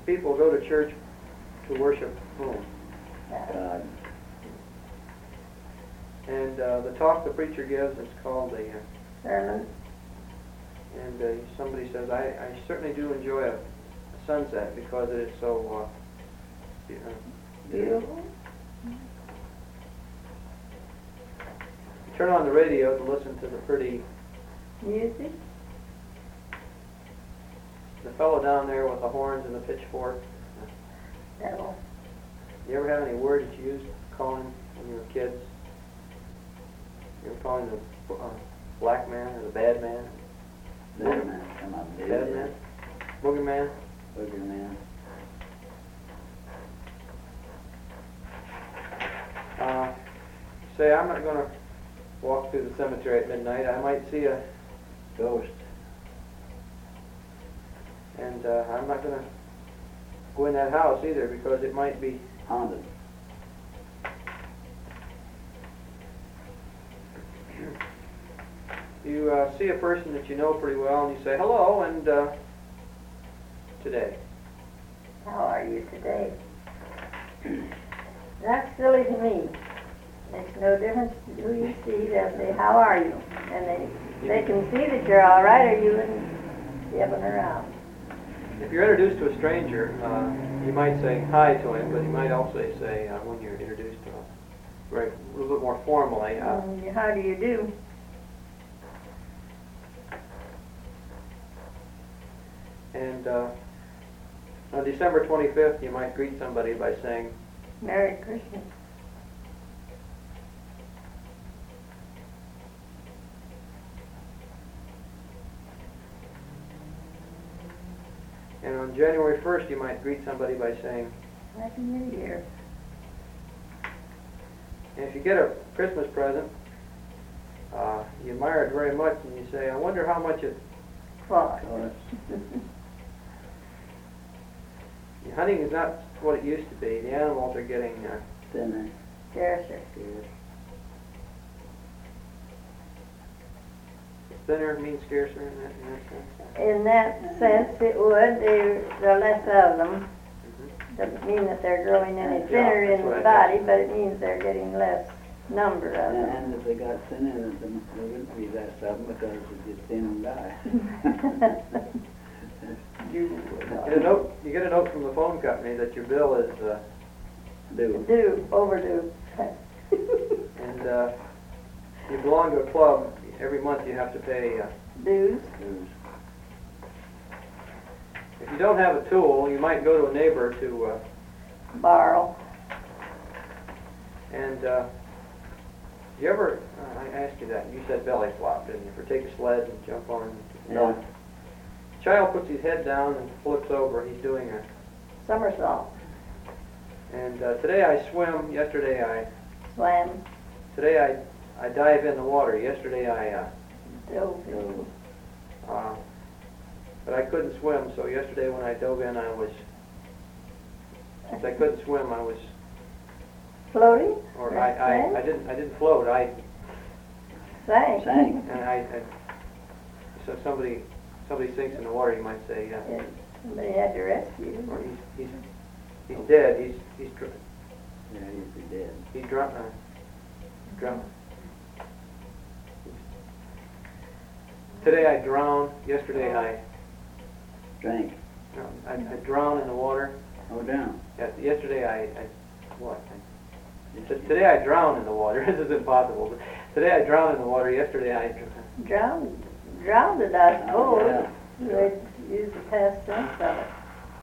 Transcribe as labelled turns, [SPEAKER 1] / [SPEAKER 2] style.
[SPEAKER 1] people go to church to worship whom?
[SPEAKER 2] God.
[SPEAKER 1] And the talk the preacher gives is called a
[SPEAKER 3] sermon.
[SPEAKER 1] And somebody says, I certainly do enjoy a sunset because it is so
[SPEAKER 3] Beautiful.
[SPEAKER 1] Turn on the radio to listen to the pretty
[SPEAKER 3] Music.
[SPEAKER 1] the fellow down there with the horns and the pitchfork.
[SPEAKER 3] Devil.
[SPEAKER 1] You ever have any word that you used calling when you were kids? You ever calling the black man or the bad man?
[SPEAKER 2] Bad man. Come on, dude.
[SPEAKER 1] Bad man? Boogeyman?
[SPEAKER 2] Boogeyman.
[SPEAKER 1] Say, I'm not going to walk through the cemetery at midnight. I might see a
[SPEAKER 2] Ghost.
[SPEAKER 1] And I'm not going to go in that house either because it might be
[SPEAKER 2] Haunted.
[SPEAKER 1] You see a person that you know pretty well and you say, hello, and today.
[SPEAKER 3] How are you today? That's silly to me. Makes no difference who you see. They'll say, how are you? And they can see that you're all right or you wouldn't be up and around.
[SPEAKER 1] If you're introduced to a stranger, you might say hi to him, but you might also say, when you're introduced to him, right, a little bit more formally.
[SPEAKER 3] How do you do?
[SPEAKER 1] And on December 25th, you might greet somebody by saying,
[SPEAKER 3] Merry Christmas.
[SPEAKER 1] and on January 1st, you might greet somebody by saying,
[SPEAKER 3] Happy New Year.
[SPEAKER 1] and if you get a Christmas present, you admire it very much, and you say, I wonder how much it
[SPEAKER 3] Cost.
[SPEAKER 1] Hunting is not what it used to be. The animals are getting
[SPEAKER 2] Thinner.
[SPEAKER 3] Scarcer.
[SPEAKER 1] thinner, means scarcer in that sense.
[SPEAKER 3] In that sense, it would. There are less of them. Doesn't mean that they're growing any thinner in the body, but it means they're getting less number of them.
[SPEAKER 2] And if they got thinner, then there wouldn't be less of them because they just thin and die.
[SPEAKER 1] You get a note from the phone company that your bill is
[SPEAKER 2] Do.
[SPEAKER 3] Overdue.
[SPEAKER 1] and you belong to a club. Every month you have to pay.
[SPEAKER 3] Dues.
[SPEAKER 2] Dues.
[SPEAKER 1] If you don't have a tool, you might go to a neighbor to
[SPEAKER 3] Borrow.
[SPEAKER 1] and you ever? I asked you that. You said belly flop, didn't you? For take a sled and jump on.
[SPEAKER 2] Yeah.
[SPEAKER 1] Child puts his head down and flips over. He's doing a.
[SPEAKER 3] Somersault.
[SPEAKER 1] And today I swim. Yesterday I.
[SPEAKER 3] Swam.
[SPEAKER 1] Today I dive in the water. Yesterday I.
[SPEAKER 3] Dove.
[SPEAKER 1] But I couldn't swim, so yesterday when I dove in, since I couldn't swim, I was.
[SPEAKER 3] Floating?
[SPEAKER 1] Or I didn't float. I.
[SPEAKER 3] Sang.
[SPEAKER 2] Sang.
[SPEAKER 1] And so somebody sinks in the water, you might say, yeah.
[SPEAKER 3] And somebody had to rescue.
[SPEAKER 1] Or he's dead. He's
[SPEAKER 2] Yeah, he'd be dead.
[SPEAKER 1] He's drunk. Today I drowned. Yesterday I
[SPEAKER 2] Drank.
[SPEAKER 1] drowned in the water.
[SPEAKER 2] Oh, down.
[SPEAKER 1] Yesterday today I drowned in the water. This is impossible. But today I drowned in the water. Yesterday I
[SPEAKER 3] Drowned it, I suppose.
[SPEAKER 2] Yeah.
[SPEAKER 3] They use the past tense of it.